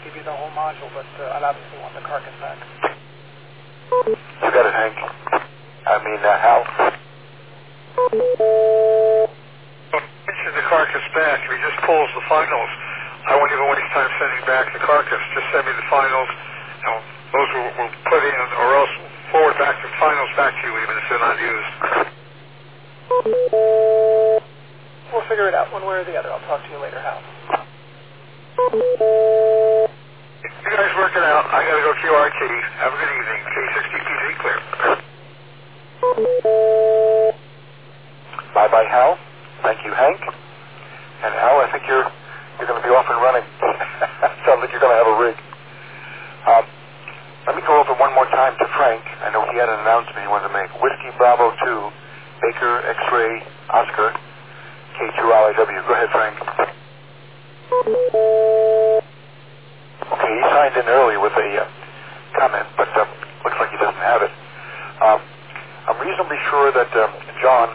give you the whole module, but I'd obviously want the carcass back. You got it, Hank. Hal. Mention the carcass back. If he just pulls the finals, I won't even waste time sending back the carcass. Just send me the finals. Those will put in, or else forward back the finals back to you, even if they're not used. We'll figure it out one way or the other. I'll talk to you later, Hal. You guys work it out. I gotta go QRT. Have a good evening. K60PZ clear. Bye-bye, Hal. Thank you, Hank. And Hal, I think you're going to be off and running. Sounds like you're going to have a rig. Let me go over one more time to Frank. I know he had an announcement he wanted to make. Whiskey Bravo 2, Baker X-Ray Oscar, K2LIW. Go ahead, Frank. Okay, he signed in earlier with a comment, but looks like he doesn't have it. I'm reasonably sure that John,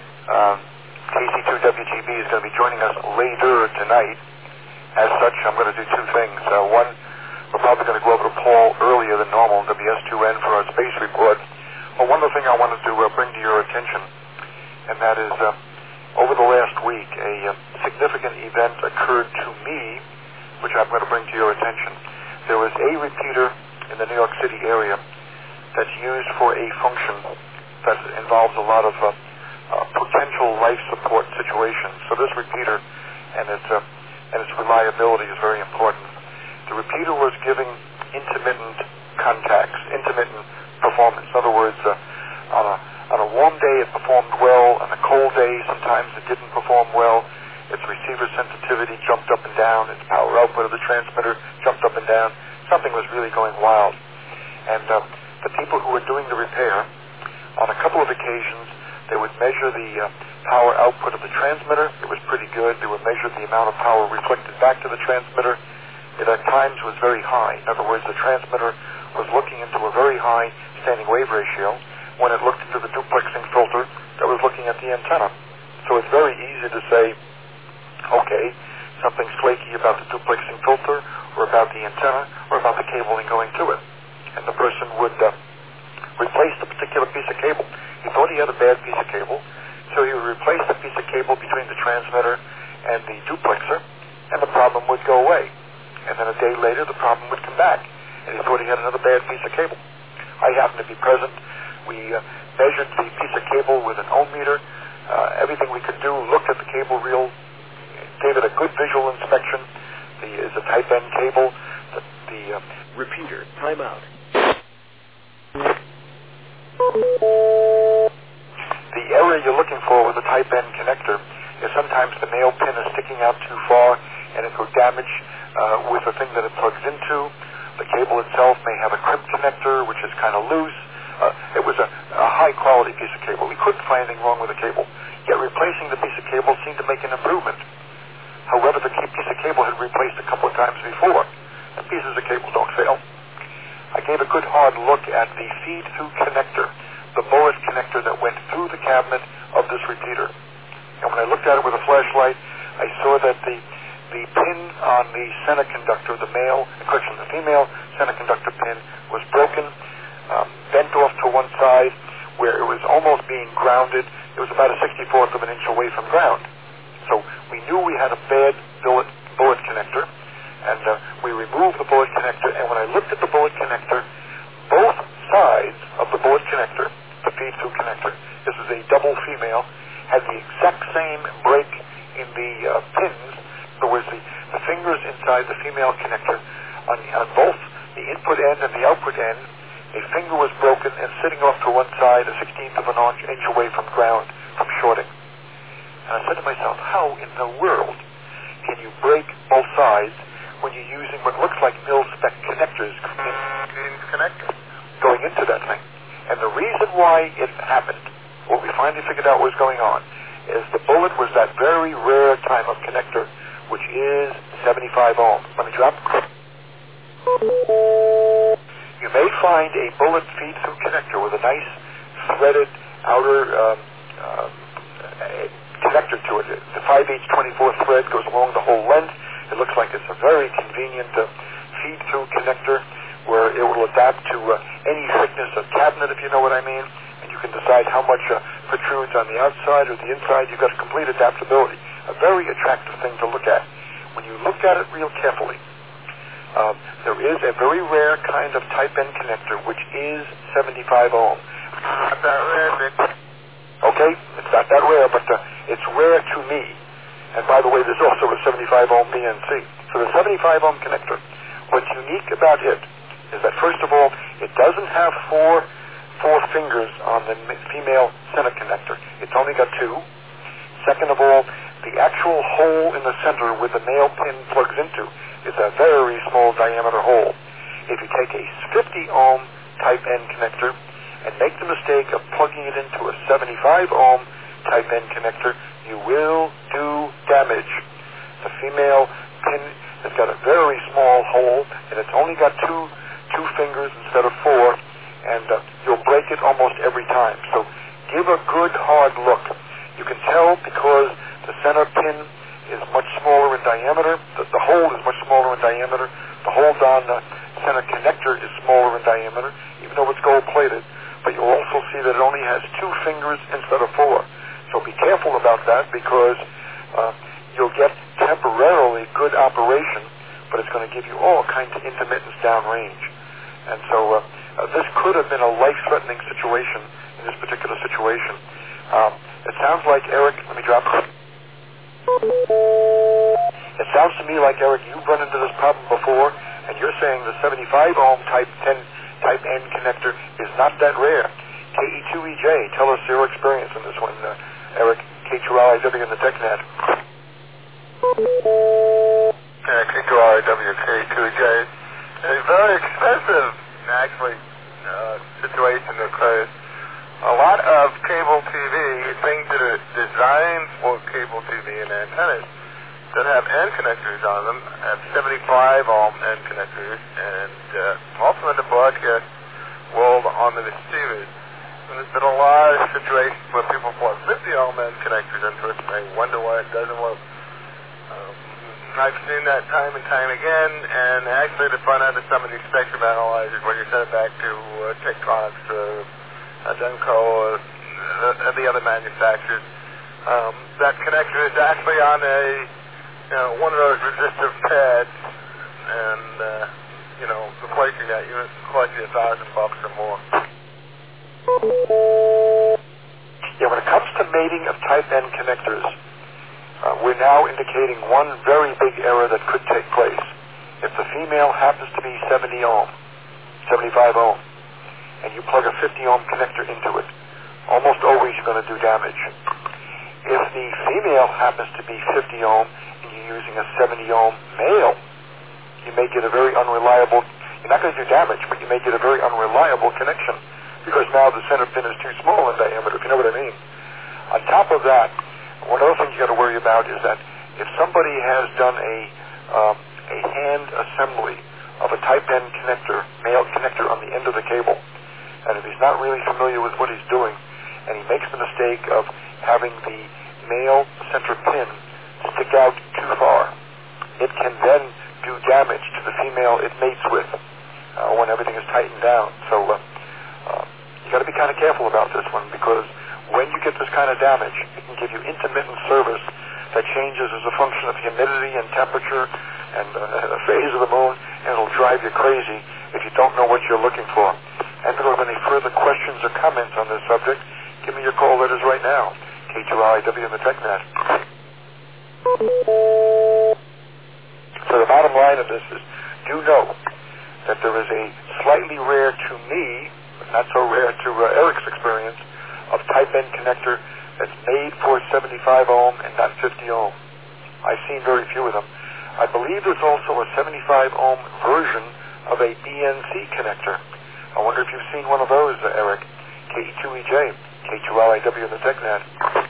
KC2WGB, is going to be joining us later tonight. As such, I'm going to do two things. One, we're probably going to go over to Paul earlier than normal, WS2N, for our space report. But one other thing I wanted to bring to your attention, and that is over the last week, a significant event occurred to me, which I'm going to bring to your attention. There was a repeater in the New York City area that's used for a function that involves a lot of potential life support situations. So this repeater and its reliability is very important. The repeater was giving intermittent contacts, intermittent performance. In other words, on a warm day it performed well, on a cold day sometimes it didn't perform well. Its receiver sensitivity jumped up and down, its power output of the transmitter jumped up and down. Something was really going wild. And the people who were doing the repair, on a couple of occasions, they would measure the power output of the transmitter. It was pretty good. They would measure the amount of power reflected back to the transmitter. It at times was very high. In other words, the transmitter was looking into a very high standing wave ratio when it looked into the duplexing filter that was looking at the antenna. So it's very easy to say, okay, something's flaky about the duplexing filter or about the antenna or about the cabling going to it. And the person would replace the particular piece of cable. He thought he had a bad piece of cable, so he would replace the piece of cable between the transmitter and the duplexer, and the problem would go away. And then a day later, the problem would come back, and he thought he had another bad piece of cable. I happened to be present. We measured the piece of cable with an ohm meter. Everything we could do, looked at the cable reel, gave it a good visual inspection. It's a Type N cable. The repeater, timeout. The error you're looking for with the Type N connector is sometimes the male pin is sticking out too far and it could damage with the thing that it plugs into. The cable itself may have a crimp connector, which is kind of loose. It was a high-quality piece of cable. We couldn't find anything wrong with the cable, yet replacing the piece of cable seemed to make an improvement. However, the piece of cable had replaced a couple of times before, and pieces of cable don't fail. I gave a good hard look at the feed-through connector, the bullet connector that went through the cabinet of this repeater. And when I looked at it with a flashlight, I saw that the pin on the center conductor, the female center conductor pin was broken, bent off to one side where it was almost being grounded. It was about a 64th of an inch away from ground. So we knew we had a bad bullet connector, and we removed the bullet connector, and when I looked at the bullet connector, both sides of the bullet connector, the feed-through connector, this is a double female, had the exact same break in the pins. In other words, the fingers inside the female connector, on both the input end and the output end, a finger was broken and sitting off to one side, a 16th of an inch away from ground, from shorting. And I said to myself, how in the world can you break both sides when you're using what looks like mil-spec connectors going into that thing? And the reason why it happened, what we finally figured out was going on, is the bullet was that very rare type of connector, which is 75 ohm. Let me drop. You may find a bullet feed-through connector with a nice threaded outer connector to it. The 5/8 24 thread goes along the whole length. It looks like it's a very convenient connector where it will adapt to any thickness of cabinet, if you know what I mean, and you can decide how much protrudes on the outside or the inside. You've got complete adaptability. A very attractive thing to look at. When you look at it real carefully, there is a very rare kind of type N connector, which is 75 ohm. Not that rare, Dick. Okay, it's not that rare, but it's rare to me. And by the way, there's also a 75 ohm BNC. So the 75 ohm connector, what's unique about it is that, first of all, it doesn't have four fingers on the female center connector. It's only got two. Second of all, the actual hole in the center where the male pin plugs into is a very small diameter hole. If you take a 50 ohm type N connector and make the mistake of plugging it into a 75 ohm type N connector, you will do damage. The female pin has got a very small hole, and it's only got two fingers instead of four, and you'll break it almost every time. So give a good hard look. You can tell because the center pin is much smaller in diameter. The hole is much smaller in diameter. The hole on the center connector is smaller in diameter, even though it's gold-plated. But you'll also see that it only has two fingers instead of four. So be careful about that, because you'll get temporarily good operation, but it's going to give you all kinds of intermittence downrange. And so this could have been a life-threatening situation in this particular situation. It sounds like, Eric, let me drop it. It sounds to me like, Eric, you've run into this problem before, and you're saying the 75 ohm type N connector is not that rare. KE2EJ, tell us your experience in this one, Eric. K2RIW in the TechNet. Yeah, K2RIW, K2EJ. A very expensive, actually, situation occurs. A lot of cable TV, things that are designed for cable TV and antennas that have N connectors on them, have 75 ohm N connectors, and also in the broadcast world on the receivers. And there's been a lot of situations where people plug 50 ohm N connectors into it, and they wonder why it doesn't work. I've seen that time and time again, and actually to find out that some of these spectrum analyzers, when you send it back to Tektronix, Denko, or the other manufacturers, that connector is actually on one of those resistive pads, and replacing that unit costs you $1,000 or more. Yeah, when it comes to mating of type N connectors, we're now indicating one very big error that could take place. If the female happens to be 75 ohm, and you plug a 50 ohm connector into it, almost always you're going to do damage. If the female happens to be 50 ohm and you're using a 70 ohm male, you may get a very unreliable, you're not going to do damage, but you may get a very unreliable connection, because now the center pin is too small in diameter, if you know what I mean. On top of that, one other thing you got to worry about is that if somebody has done a hand assembly of a type N connector, male connector on the end of the cable, and if he's not really familiar with what he's doing, and he makes the mistake of having the male center pin stick out too far, it can then do damage to the female it mates with when everything is tightened down. So you got to be kind of careful about this one, because when you get this kind of damage, it can give you intermittent service that changes as a function of humidity and temperature and the phase of the moon, and it'll drive you crazy if you don't know what you're looking for. And if you have any further questions or comments on this subject, give me your call letters right now. K2RIW in the TechNet. So the bottom line of this is, do know that there is a slightly rare to me, but not so rare to Eric's experience, of type N connector that's made for 75 ohm and not 50 ohm. I've seen very few of them. I believe there's also a 75 ohm version of a BNC connector. I wonder if you've seen one of those, Eric. KE2EJ, K2RIW in the TechNet.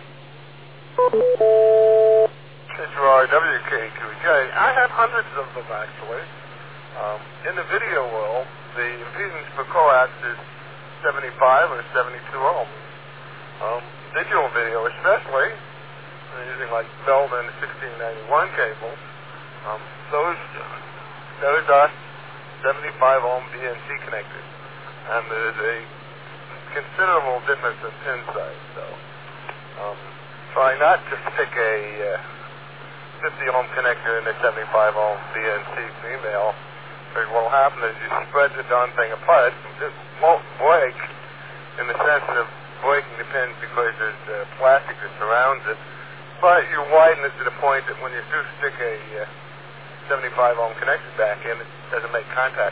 K2RIW, K2EJ. I have hundreds of them, actually. In the video world, the impedance per coax is 75 or 72 ohms. Digital video especially, using like Belden 1691 cables, those are 75 ohm BNC connectors. And there's a considerable difference in pin size. So try not to stick a 50 ohm connector in a 75 ohm BNC female. Because what will happen is you spread the darn thing apart. It won't break in the sense of breaking the pins because there's plastic that surrounds it. But you widen it to the point that when you do stick a 75 ohm connector back in, it doesn't make contact.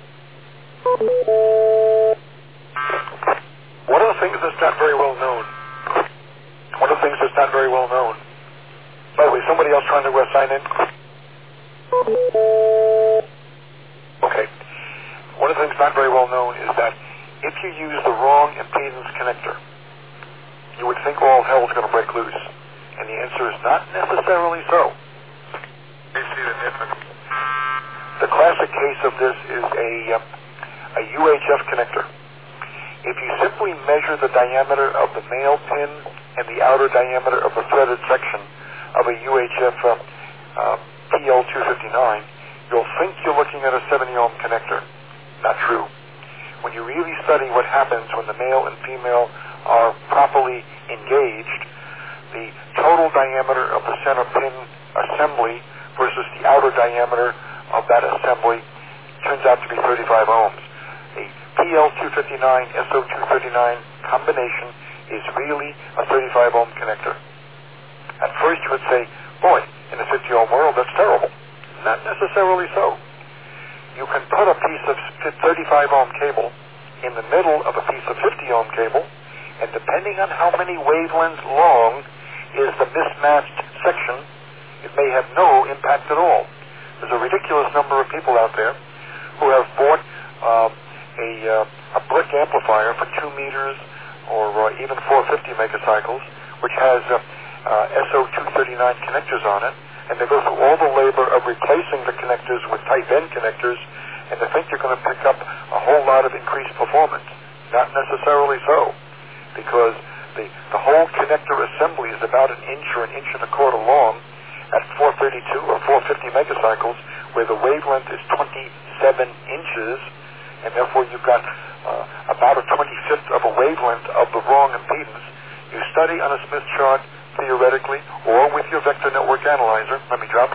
One of the things that's not very well known. By the way, somebody else trying to sign in? Okay. One of the things not very well known is that if you use the wrong impedance connector, you would think all hell is going to break loose. And the answer is not necessarily so. You see the difference? The classic case of this is a UHF connector. If you simply measure the diameter of the male pin and the outer diameter of the threaded section of a UHF PL259, you'll think you're looking at a 70 ohm connector. Not true. When you really study what happens when the male and female are properly engaged, the total diameter of the center pin assembly versus the outer diameter of that assembly turns out to be 35 ohms. A PL259 SO239 combination is really a 35 ohm connector. At first you would say, boy, in a 50 ohm world that's terrible. Not necessarily so. You can put a piece of 35 ohm cable in the middle of a piece of 50 ohm cable, and depending on how many wavelengths long is the mismatched section, it may have no impact at all. There's a ridiculous number of people out there who have bought a brick amplifier for 2 meters or even 450 megacycles, which has SO239 connectors on it, and they go through all the labor of replacing the connectors with type N connectors, and they think you're going to pick up a whole lot of increased performance. Not necessarily so, because the whole connector assembly is about an inch or an inch and a quarter long at 432 or 450 megacycles, where the wavelength is 27 inches, and therefore you've got about a 25th of a wavelength of the wrong impedance. You study on a Smith chart, theoretically, or with your vector network analyzer. Let me drop.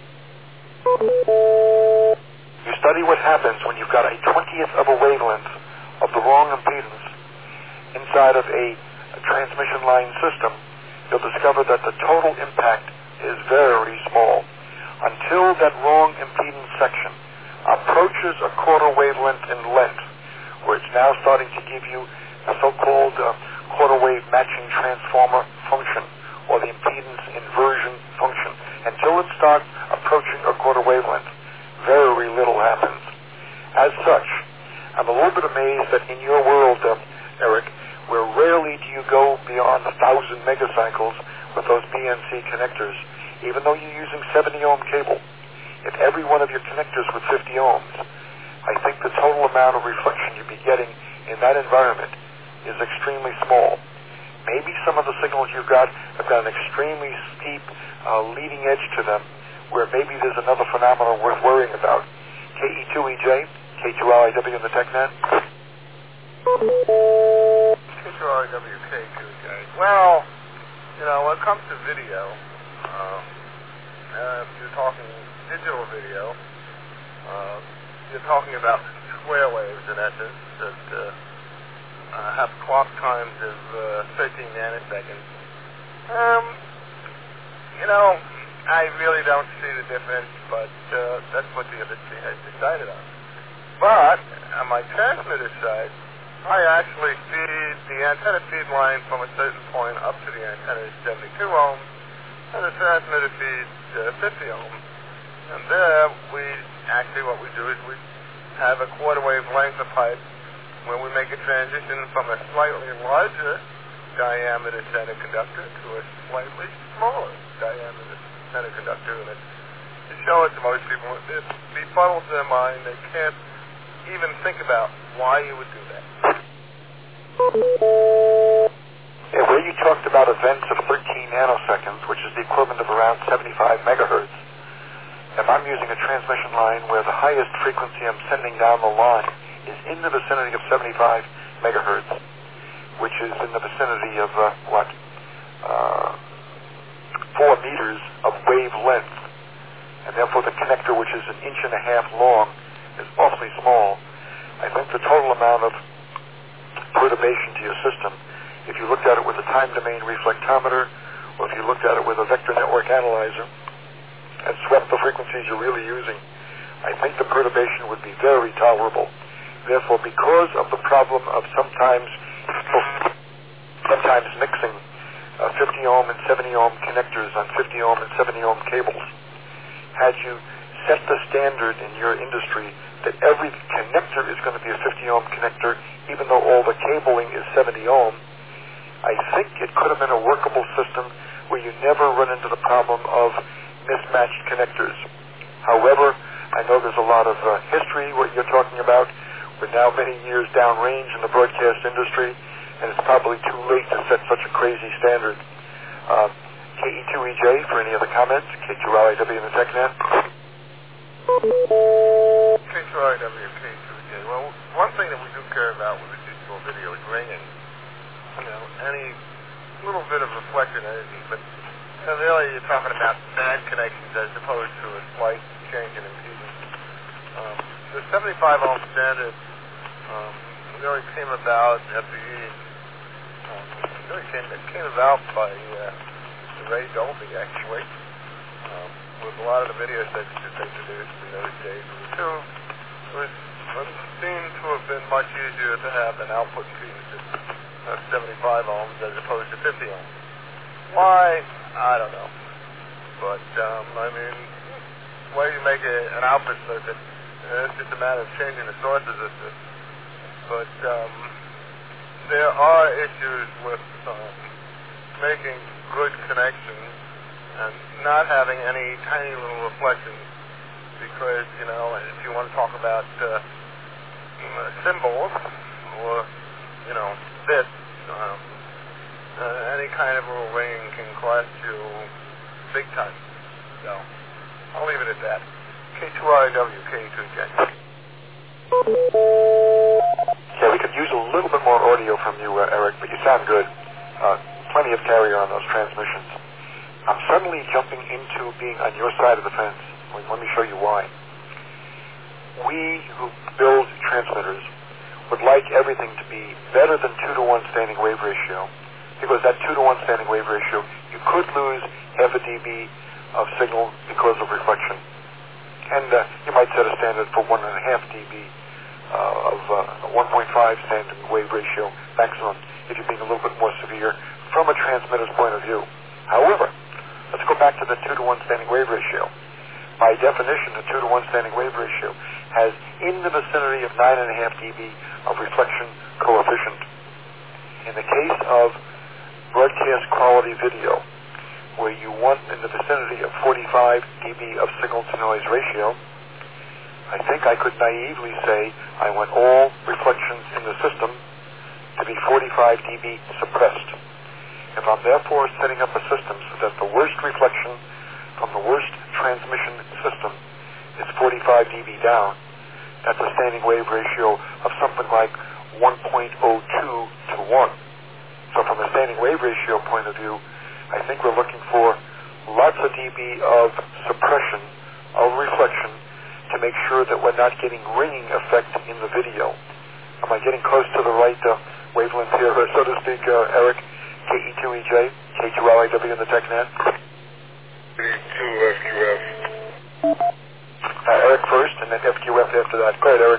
You study what happens when you've got a 20th of a wavelength of the wrong impedance inside of a transmission line system. You'll discover that the total impact is very small until that wrong impedance section approaches a quarter wavelength in length, where it's now starting to give you the so-called quarter wave matching transformer function, or the impedance inversion function. Until it starts approaching a quarter wavelength, very little happens. As such, I'm a little bit amazed that in your world, Eric, where rarely do you go beyond 1,000 megacycles with those BNC connectors, even though you're using 70 ohm cable. If every one of your connectors was 50 ohms, I think the total amount of reflection you'd be getting in that environment is extremely small. Maybe some of the signals you've got have got an extremely steep leading edge to them, where maybe there's another phenomenon worth worrying about. KE2EJ, K2RIW in the TechNet. K2RIW, K2EJ. Well, when it comes to video, you're talking digital video, you're talking about square waves in essence that have clock times of 13 nanoseconds. I really don't see the difference, but that's what the industry has decided on. But on my transmitter side, I actually feed the antenna feed line from a certain point up to the antenna is 72 ohms, and the transmitter feeds 50 ohms. And there, what we do is we have a quarter wave length of pipe when we make a transition from a slightly larger diameter center conductor to a slightly smaller diameter center conductor. And to show it to most people, it befuddles their mind. They can't even think about why you would do that. Yeah, where you talked about events of 13 nanoseconds, which is the equivalent of around 75 megahertz, if I'm using a transmission line where the highest frequency I'm sending down the line is in the vicinity of 75 megahertz, which is in the vicinity of 4 meters of wavelength, and therefore the connector, which is 1.5 inches long, is awfully small. I think the total amount of perturbation to your system, if you looked at it with a time domain reflectometer, or if you looked at it with a vector network analyzer and swept the frequencies you're really using, I think the perturbation would be very tolerable. Therefore, because of the problem of sometimes mixing 50 ohm and 70 ohm connectors on 50 ohm and 70 ohm cables, had you set the standard in your industry that every connector is going to be a 50 ohm connector, even though all the cabling is 70 ohm, I think it could have been a workable system where you never run into the problem of mismatched connectors. However, I know there's a lot of history, what you're talking about. We're now many years downrange in the broadcast industry, and it's probably too late to set such a crazy standard. KE2EJ, for any other comments? K2RIW in the TechNet. K2RIW, K2EJ. Well, one thing that we do care about with the digital video is ringing. You know, any little bit of reflected energy, but really you're talking about bad connections as opposed to a slight change in impedance. The 75 ohm standard really came about at the came about by Ray Dolby, actually, with a lot of the video sets that they produced in those days. It seemed to have been much easier to have an output impedance of 75 ohms as opposed to 50 ohms. Why? I don't know. But, I mean, the way you make an output circuit, it's just a matter of changing the source resistance. But there are issues with making good connections and not having any tiny little reflections, because, you know, if you want to talk about symbols or, you know, bits, any kind of little ringing can cost you big time. So I'll leave it at that. K2RIW, K2J. Yeah, we could use a little bit more audio from you, Eric, but you sound good. Plenty of carrier on those transmissions. I'm suddenly jumping into being on your side of the fence. Let me show you why. We who build transmitters would like everything to be better than 2-to-1 standing wave ratio, because that 2-to-1 standing wave ratio, you could lose half a dB of signal because of reflection. And you might set a standard for 1.5 dB of 1.5 standing wave ratio maximum if you're being a little bit more severe from a transmitter's point of view. However, let's go back to the 2-to-1 standing wave ratio. By definition, the 2-to-1 standing wave ratio has in the vicinity of 9.5 dB of reflection coefficient. In the case of broadcast quality video, where you want in the vicinity of 45 dB of signal to noise ratio, I think I could naively say I want all reflections in the system to be 45 dB suppressed. If I'm therefore setting up a system so that the worst reflection from the worst transmission system is 45 dB down, that's a standing wave ratio of something like 1.02 to 1. So from a standing wave ratio point of view, I think we're looking for lots of dB of suppression of reflection to make sure that we're not getting ringing effect in the video. Am I getting close to the right wavelength here, so to speak, Eric? KE2EJ, K2RIW in the TechNet. K2FQF. Eric first, and then FQF after that. Go ahead, Eric.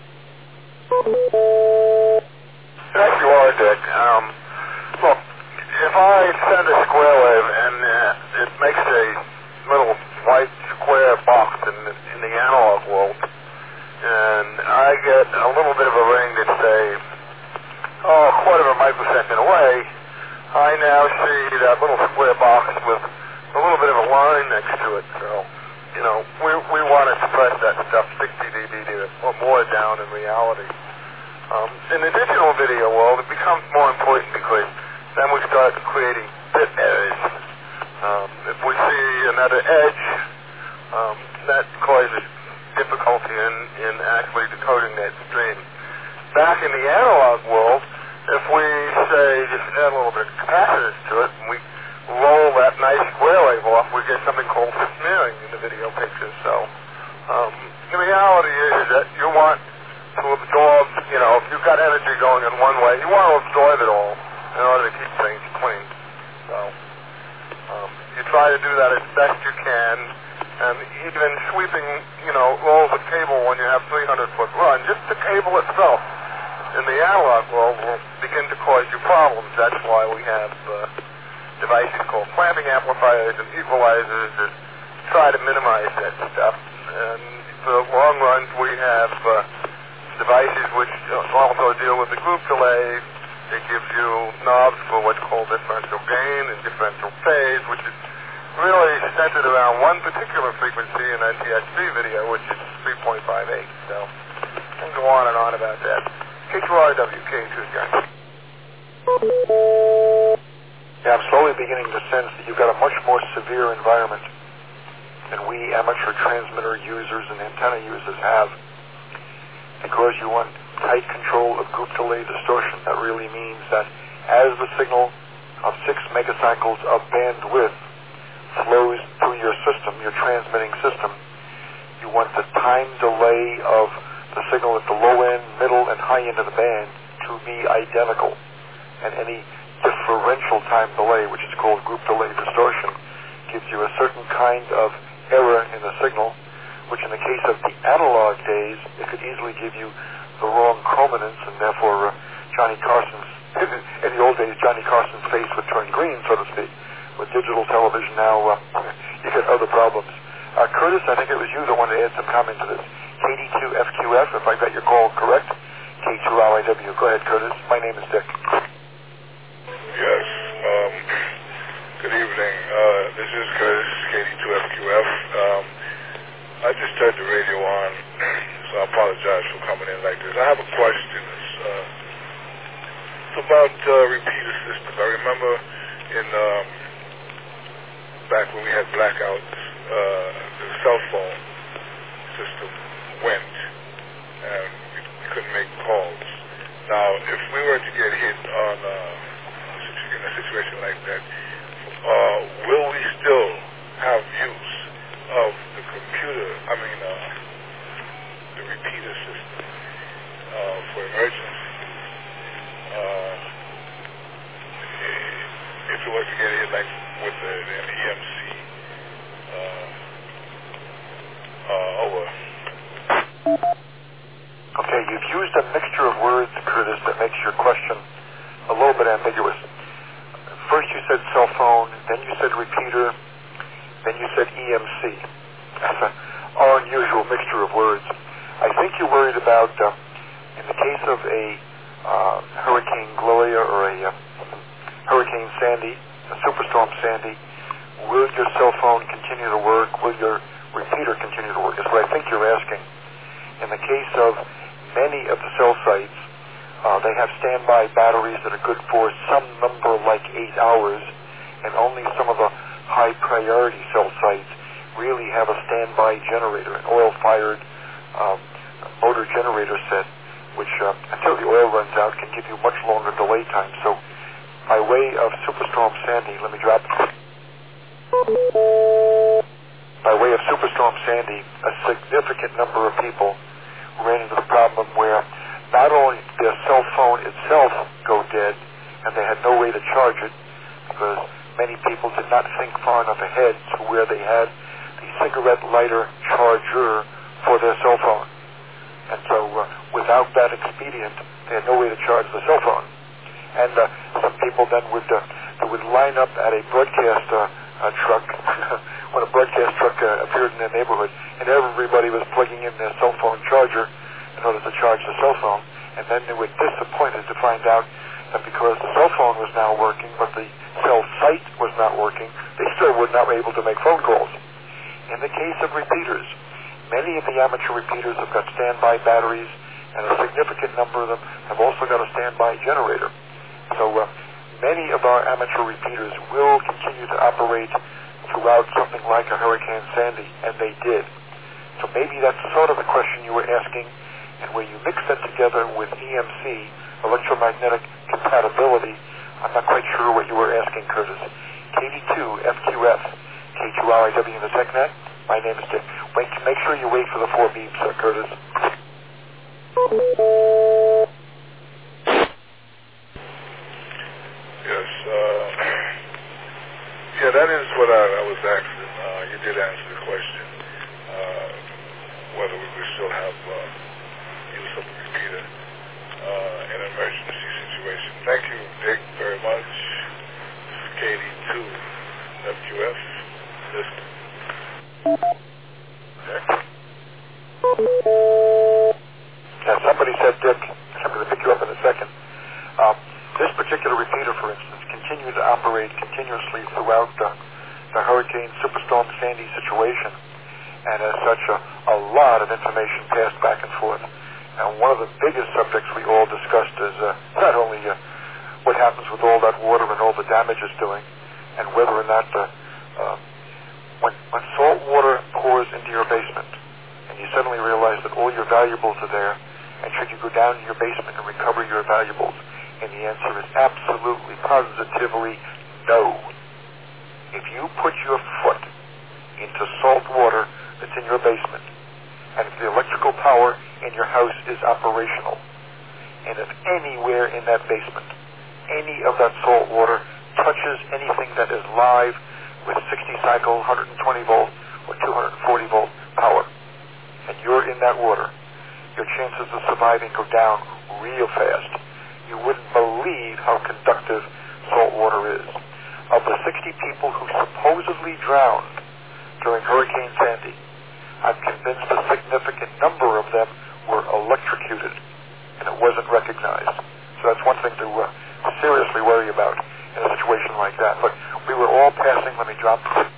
Thank you, Dick. Look, if I send a square wave and it makes a little white square box in the analog world, and I get a little bit of a ring that's, say, a quarter of a microsecond away, I now see that little square box with a little bit of a line next to it. So, you know, we want to suppress that stuff 60 dB or more down in reality. In the digital video world, it becomes more important because then we start creating bit errors. If we see another edge, then causes difficulty in actually decoding that stream. Back in the analog world, if we say just add a little bit of capacitance to it and we roll that nice square wave off, we get something called smearing in the video picture. So the reality is that you want to absorb, if you've got energy going in one way, you want to absorb it all in order to keep things clean. So you try to do that as best you can, and even sweeping, rolls of cable when you have 300-foot run, just the cable itself in the analog world will begin to cause you problems. That's why we have devices called clamping amplifiers and equalizers that try to minimize that stuff. And for the long run, we have devices which also deal with the group delay. It gives you knobs for what's called differential gain and differential phase, which is really centered around one particular frequency in NTSC video, which is 3.58. So I can go on and on about that. K2RW, K2 again. Yeah, I'm slowly beginning to sense that you've got a much more severe environment than we amateur transmitter users and antenna users have, because you want tight control of group delay distortion. That really means that as the signal of 6 megacycles of bandwidth flows through your system, your transmitting system, you want the time delay of the signal at the low end, middle, and high end of the band to be identical. And any differential time delay, which is called group delay distortion, gives you a certain kind of error in the signal, which in the case of the analog days, it could easily give you the wrong chrominance, and therefore in the old days, Johnny Carson's face would turn green, so to speak. With digital television now, you get other problems. Curtis, I think it was you that wanted to add some comment to this. KD2FQF, if I got your call correct. K2RIW. Go ahead, Curtis. My name is Dick. Yes. Good evening. This is Curtis, KD2FQF. I just turned the radio on, so I apologize for coming in like this. I have a question. It's about repeater systems. I remember back when we had blackouts, the cell phone system went, and we couldn't make calls. Now, if we were to get hit on in a situation like that, will we still have use of the computer, the repeater system for emergency use? If it was to get hit like with an EMC over. Okay, you've used a mixture of words, Curtis, that makes your question a little bit ambiguous. First you said cell phone, then you said repeater, then you said EMC. That's an unusual mixture of words. I think you're worried about, in the case of a Hurricane Gloria or a Hurricane Sandy, a Superstorm Sandy, will your cell phone continue to work? Will your repeater continue to work? Is what I think you're asking. In the case of many of the cell sites, they have standby batteries that are good for some number like 8 hours, and only some of the high priority cell sites really have a standby generator, an oil-fired motor generator set, which until the oil runs out can give you much longer delay time. So by way of Superstorm Sandy, let me drop it. By way of Superstorm Sandy, a significant number of people ran into the problem where not only their cell phone itself go dead, and they had no way to charge it, because many people did not think far enough ahead to where they had the cigarette lighter charger for their cell phone. And so without that expedient, they had no way to charge the cell phone. And some people then would line up at a broadcast truck when a broadcast truck appeared in their neighborhood, and everybody was plugging in their cell phone charger in order to charge the cell phone. And then they were disappointed to find out that because the cell phone was now working, but the cell site was not working, they still were not able to make phone calls. In the case of repeaters, many of the amateur repeaters have got standby batteries, and a significant number of them have also got a standby generator. So many of our amateur repeaters will continue to operate throughout something like a Hurricane Sandy, and they did. So maybe that's sort of the question you were asking, and where you mix that together with EMC, electromagnetic compatibility, I'm not quite sure what you were asking, Curtis. KD2, FQF, K2RIW in the TechNet. My name is Dick. Make sure you wait for the 4 beeps, Curtis. Yes. Yeah, that is what I was asking. You did answer the question, whether we would still have use of the repeater in an emergency situation. Thank you, Dick, very much. This is KD2, FQF. Listening. Now, somebody said, Dick, I'm going to pick you up in a second. This particular repeater, for instance, continued to operate continuously throughout the Hurricane Superstorm Sandy situation, and as such, a lot of information passed back and forth. And one of the biggest subjects we all discussed is not only what happens with all that water and all the damage it's doing, and whether or not when salt water pours into your basement, and you suddenly realize that all your valuables are there, and should you go down to your basement and recover your valuables? And the answer is absolutely, positively no. If you put your foot into salt water that's in your basement, and if the electrical power in your house is operational, and if anywhere in that basement, any of that salt water touches anything that is live with 60 cycle, 120 volt, or 240 volt power, and you're in that water, your chances of surviving go down real fast. You wouldn't believe how conductive salt water is. Of the 60 people who supposedly drowned during Hurricane Sandy, I'm convinced a significant number of them were electrocuted, and it wasn't recognized. So that's one thing to seriously worry about in a situation like that. But we were all passing, let me drop this.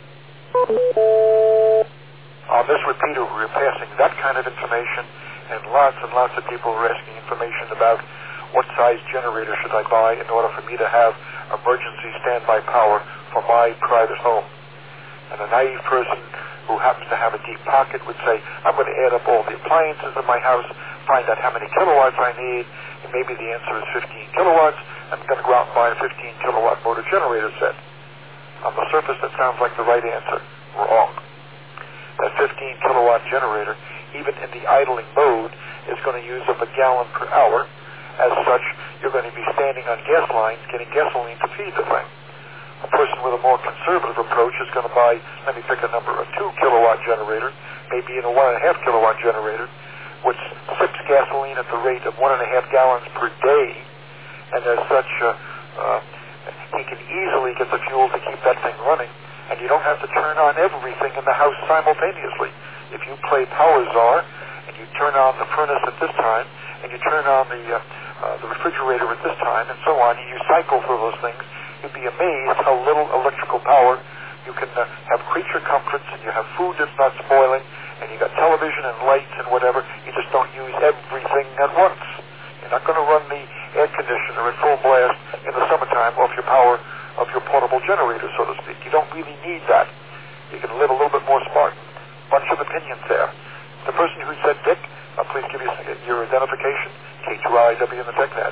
On this repeater, we were passing that kind of information, and lots of people were asking information about what size generator should I buy in order for me to have emergency standby power for my private home. And a naive person who happens to have a deep pocket would say, I'm going to add up all the appliances in my house, find out how many kilowatts I need, and maybe the answer is 15 kilowatts. I'm going to go out and buy a 15 kilowatt motor generator set. On the surface, that sounds like the right answer. Wrong. That 15 kilowatt generator, even in the idling mode, is going to use up a gallon per hour. As such, you're going to be standing on gas lines getting gasoline to feed the thing. A person with a more conservative approach is going to buy, let me pick a number, a 2 kilowatt generator, maybe in a 1.5 kilowatt generator, which sips gasoline at the rate of 1.5 gallons per day, and as such, he can easily get the fuel to keep that thing running, and you don't have to turn on everything in the house simultaneously. If you play Power Czar, and you turn on the furnace at this time, and you turn on the refrigerator at this time, and so on, and you cycle through those things, you'd be amazed how little electrical power you can have creature comforts, and you have food that's not spoiling, and you got television and lights and whatever. You just don't use everything at once. You're not going to run the air conditioner at full blast in the summertime off your power of your portable generator, so to speak. You don't really need that. You can live a little bit more Spartan. Bunch of opinions there. The person who said Dick, please give us your identification. K2RIW in the TechNet.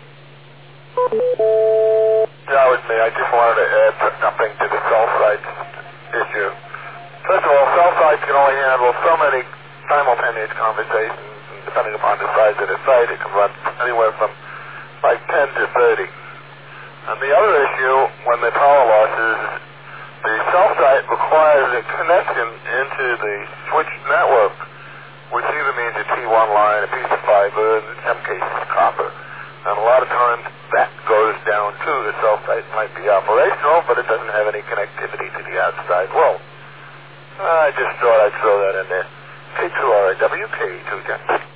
Yeah, with me. I just wanted to add something to the cell sites issue. First of all, cell sites can only handle so many simultaneous conversations, and depending upon the size of the site, it can run anywhere from like 10 to 30. And the other issue, when the power losses, the cell site requires a connection into the switch network, which either means a T1 line, a piece of fiber, and in some cases copper. And a lot of times that goes down too. The cell site might be operational, but it doesn't have any connectivity to the outside world. I just thought I'd throw that in there. K2RIW, K210.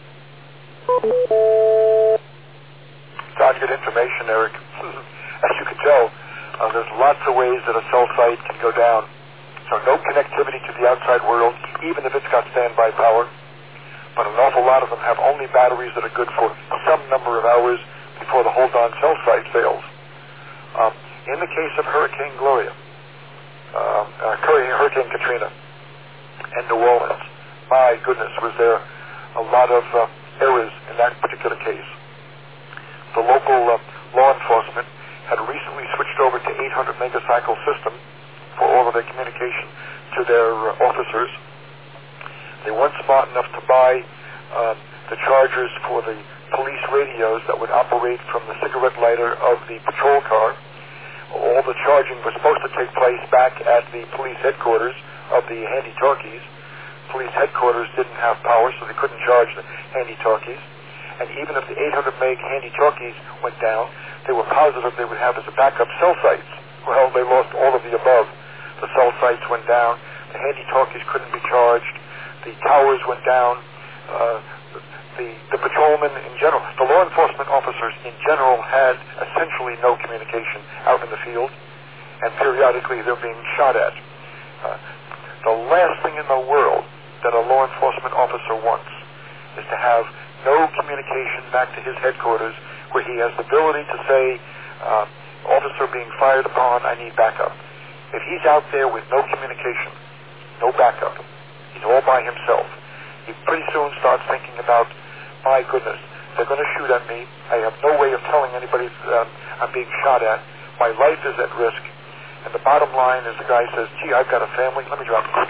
Sounds good information, Eric. As you can tell, there's lots of ways that a cell site can go down. So no connectivity to the outside world, even if it's got standby power. But an awful lot of them have only batteries that are good for some number of hours before the hold-on cell site fails. In the case of Hurricane Gloria, Hurricane Katrina, and New Orleans, my goodness, was there a lot of errors in that particular case. The local law enforcement had recently switched over to 800 megacycle system for all of their communication to their officers. They weren't smart enough to buy the chargers for the police radios that would operate from the cigarette lighter of the patrol car. All the charging was supposed to take place back at the police headquarters of the handy-talkies. Police headquarters didn't have power, so they couldn't charge the handy-talkies. And even if the 800 meg handy-talkies went down, they were positive they would have as a backup cell sites. Well, they lost all of the above. The cell sites went down. The handy-talkies couldn't be charged. The towers went down. The patrolmen in general, the law enforcement officers in general had essentially no communication out in the field, and periodically they're being shot at. The last thing in the world that a law enforcement officer wants is to have no communication back to his headquarters where he has the ability to say, officer being fired upon, I need backup. If he's out there with no communication, no backup, he's all by himself, he pretty soon starts thinking about, my goodness, they're going to shoot at me. I have no way of telling anybody I'm being shot at. My life is at risk. And the bottom line is the guy says, gee, I've got a family. Let me drop it.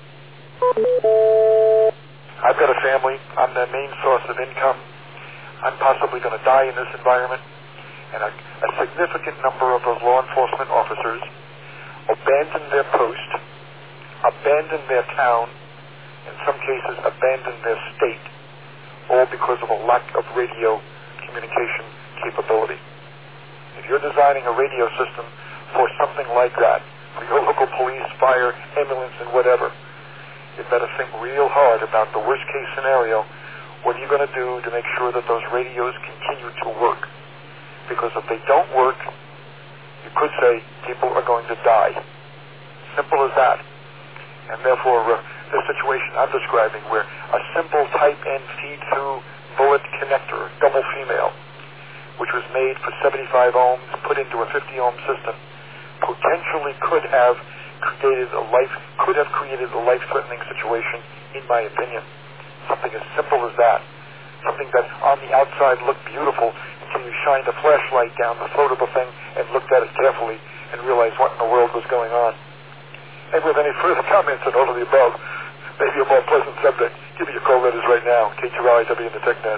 I've got a family. I'm their main source of income. I'm possibly going to die in this environment. And a significant number of those law enforcement officers abandoned their post, abandoned their town, in some cases abandoned their state, all because of a lack of radio communication capability. If you're designing a radio system for something like that, for your local police, fire, ambulance, and whatever, you better think real hard about the worst case scenario. What are you going to do to make sure that those radios continue to work? Because if they don't work, you could say people are going to die. Simple as that. And therefore, the situation I'm describing, where a simple type-N feed-through bullet connector, double female, which was made for 75 ohms, put into a 50-ohm system, potentially could have created a life-threatening situation, in my opinion. Something as simple as that. Something that on the outside looked beautiful until you shined a flashlight down the throat of the thing and looked at it carefully and realized what in the world was going on. And with any further comments on all of the above, maybe a more pleasant subject, give me your call letters right now, K2LIW in the TechNet.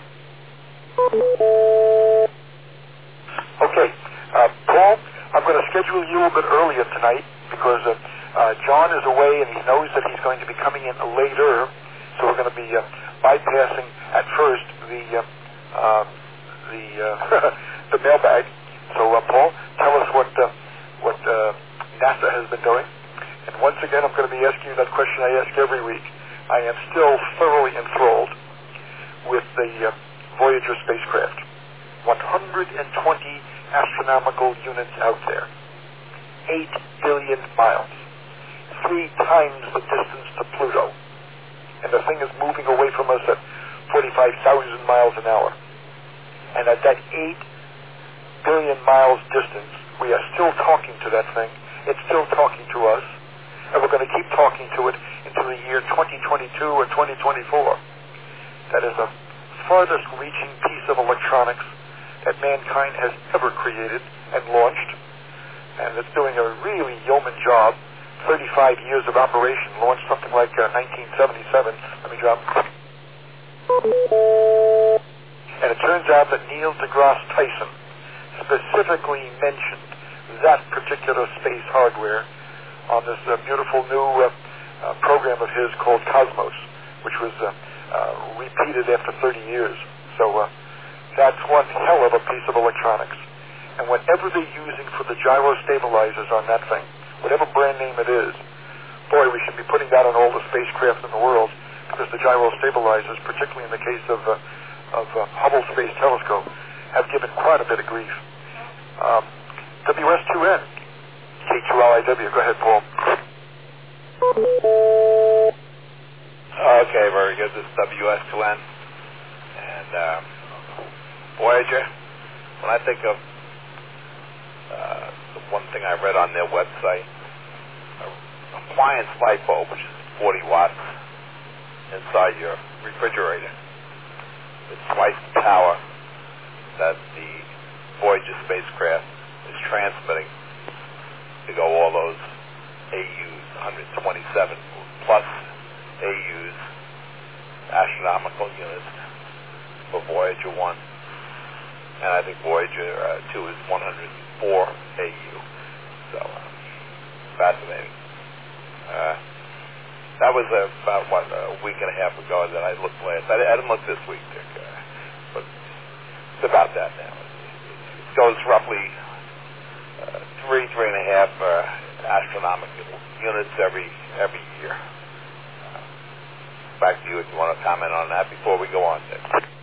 Okay, Paul, I'm going to schedule you a bit earlier tonight because John is away and he knows that he's going to be coming in later, so we're going to be bypassing at first the mailbag. So, Paul, tell us what NASA has been doing. And once again, I'm going to be asking you that question I ask every week. I am still thoroughly enthralled with the Voyager spacecraft. 120 astronomical units out there. 8 billion miles. 3 times the distance to Pluto. And the thing is moving away from us at 45,000 miles an hour. And at that 8 billion miles distance, we are still talking to that thing. It's still talking to us. And we're going to keep talking to it until the year 2022 or 2024. That is the farthest reaching piece of electronics that mankind has ever created and launched. And it's doing a really yeoman job. 35 years of operation, launched something like 1977. Let me drop. And it turns out that Neil deGrasse Tyson specifically mentioned that particular space hardware on this beautiful new program of his called Cosmos, which was repeated after 30 years. So that's one hell of a piece of electronics. And whatever they're using for the gyro stabilizers on that thing, whatever brand name it is, boy, we should be putting that on all the spacecraft in the world, because the gyro stabilizers, particularly in the case of Hubble Space Telescope, have given quite a bit of grief. WS2N, K2LIW. Go ahead, Paul. Okay, very good. This is WS2N. And Voyager, when I think of the one thing I read on their website, appliance light bulb, which is 40 watts, inside your refrigerator. It's twice the power that the Voyager spacecraft is transmitting to go all those AUs, 127 plus AUs, astronomical units for Voyager 1. And I think Voyager 2 is 104 AU. So, fascinating. That was about, a week and a half ago that I looked last. I didn't look this week, Dick, but it's about that now. It goes roughly 3.5 astronomical units every year. Back to you if you want to comment on that before we go on, Dick.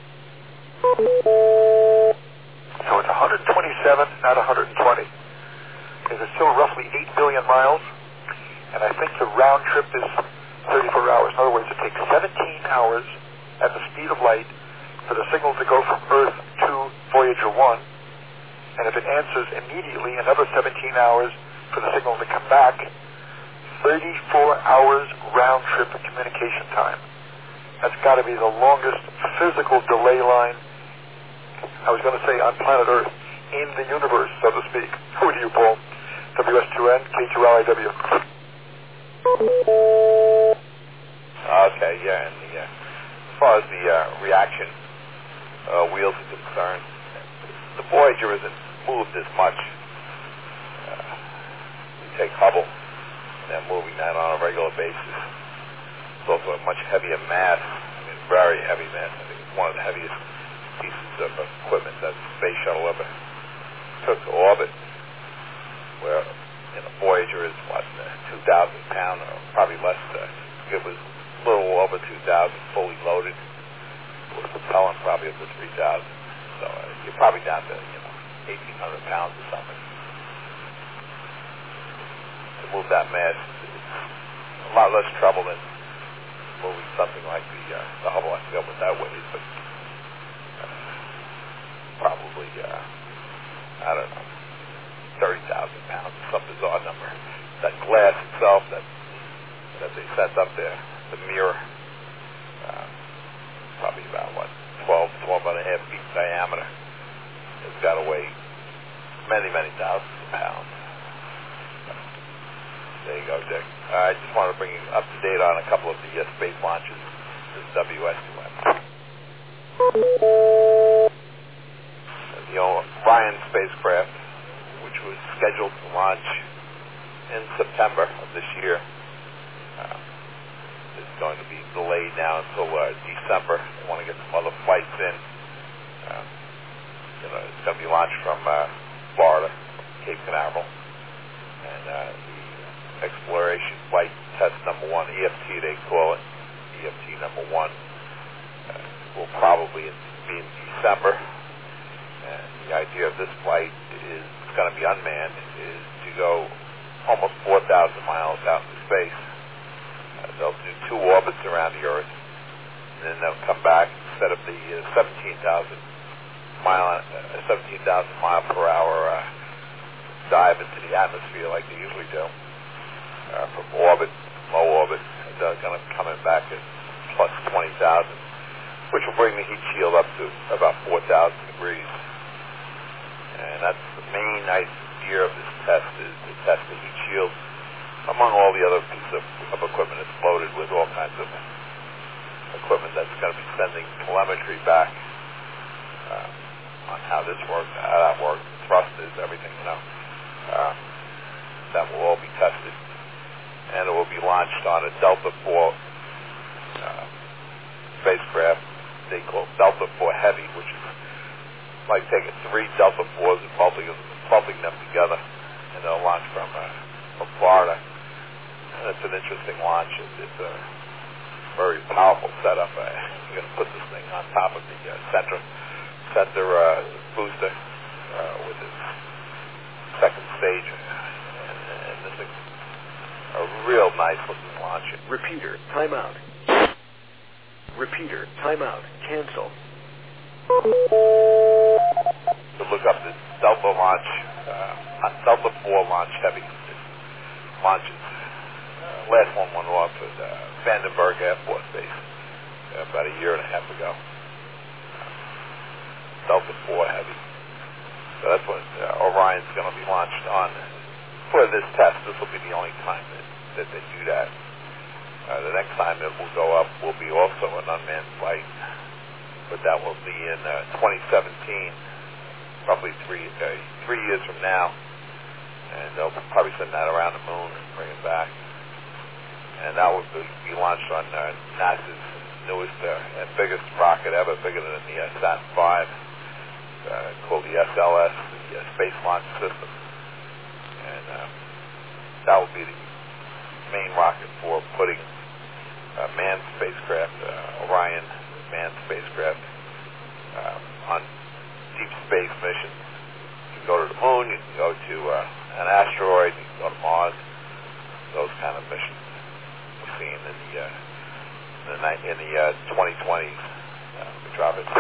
So it's 127, not 120. Because it's still roughly 8 billion miles, and I think the round trip is 34 hours. In other words, it takes 17 hours at the speed of light for the signal to go from Earth to Voyager 1, and if it answers immediately, another 17 hours for the signal to come back. 34 hours round trip communication time. That's got to be the longest physical delay line, I was going to say on planet Earth, in the universe, so to speak. Who do you, Paul? WS2N, K2LIW. Okay, yeah, and as far as the reaction wheels are concerned, the Voyager isn't moved as much. You take Hubble, and they're moving that on a regular basis. It's also a much heavier mass, very heavy mass. I think it's one of the heaviest pieces of equipment that the Space Shuttle ever took to orbit, where Voyager is, 2,000 pounds, or probably less. It was a little over 2,000 fully loaded. With propellant probably up to 3,000. So you're probably down to 1,800 pounds or something. To move that mass, it's a lot less trouble than moving something like the Hubble. I forget what that weighs, but probably, I don't know, 30,000 pounds, some bizarre number. That glass itself that they sent up there, the mirror, probably about, 12 and a half feet diameter. It's got to weigh many, many thousands of pounds. There you go, Dick. I just want to bring you up to date on a couple of the space launches. This is WS2N. The Orion spacecraft, which was scheduled to launch in September of this year, is going to be delayed now until December. They want to get some other flights in. It's going to be launched from Florida, Cape Canaveral, and the exploration flight test number 1, EFT they call it, EFT number 1, will probably be in December. And the idea of this flight is it's going to be unmanned, is to go almost 4,000 miles out into space. They'll do 2 orbits around the Earth, and then they'll come back and set up the 17,000 mile per hour dive into the atmosphere like they usually do from orbit, low orbit. And they're going to come in back at plus 20,000, which will bring the heat shield up to about 4,000 degrees. And that's the main idea of this test, is to test the heat shield among all the other pieces of equipment. It's loaded with all kinds of equipment that's going to be sending telemetry back on how this works, how that works, thrusters, everything, that will all be tested. And it will be launched on a Delta IV spacecraft they call Delta IV Heavy, which is like taking 3 Delta IVs and bumping them together, and they'll launch from Florida. And it's an interesting launch. It's a very powerful setup. You're going to put this thing on top of the center booster with its second stage, and this is a real nice looking launch. Repeater, timeout. Repeater, timeout. Cancel. To look up the Delta launch, Delta IV launch heavy launches. Last one went off at Vandenberg Air Force Base. about a year and a half ago. Delta IV Heavy. So that's when Orion's going to be launched on. For this test, this will be the only time that they do that. The next time it will go up will be also an unmanned flight, but that will be in 2017, roughly three years from now, and they'll probably send that around the moon and bring it back. And that will be launched on NASA's newest and biggest rocket ever, bigger than the Saturn V, called the SLS, the Space Launch System. And that will be the main rocket for putting manned spacecraft, Orion manned spacecraft, on deep space missions. You can go to the moon, you can go to an asteroid, you can go to Mars, those kind of missions we're seeing in the 2020s. We drop it.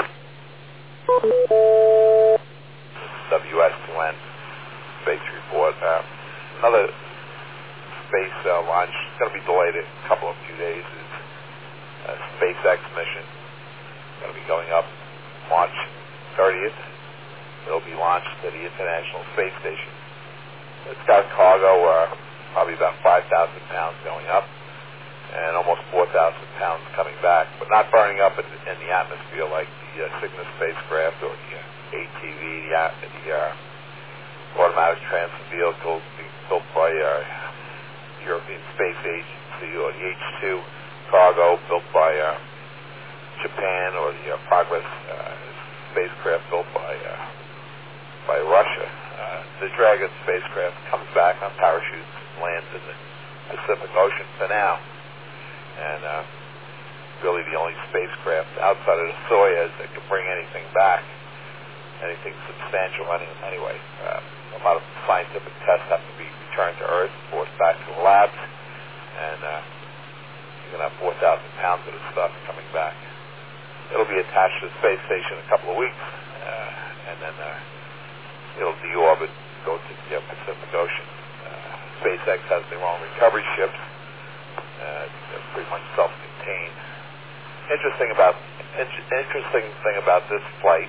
WS2N space report. Another space launch is going to be delayed a few days. Is a SpaceX mission going to be going up March 30th. It'll be launched to the International Space Station. It's got cargo, probably about 5,000 pounds going up, and almost 4,000 pounds coming back, but not burning up in the atmosphere like the Cygnus spacecraft or the ATV, the automatic transit vehicles being built by the European Space Agency, or the H-2 cargo built by Japan, or the Progress spacecraft built by Russia. The Dragon spacecraft comes back on parachutes, lands in the Pacific Ocean for now. And really the only spacecraft outside of the Soyuz that can bring anything back, anything substantial anyway. A lot of scientific tests have to be returned to Earth, forced back to the labs, and you're going to have 4,000 pounds of this stuff coming back. It'll be attached to the space station in a couple of weeks, and then it'll deorbit, go to the Pacific Ocean. SpaceX has their own recovery ships. They're pretty much self-contained. Interesting thing about this flight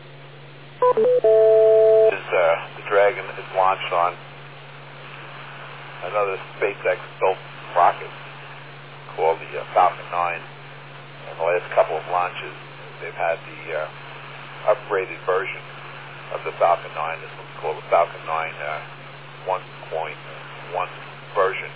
is the Dragon is launched on another SpaceX-built rocket called the Falcon 9. In the last couple of launches, they've had the upgraded version of the Falcon 9. This one's called the Falcon 9 1.1 version.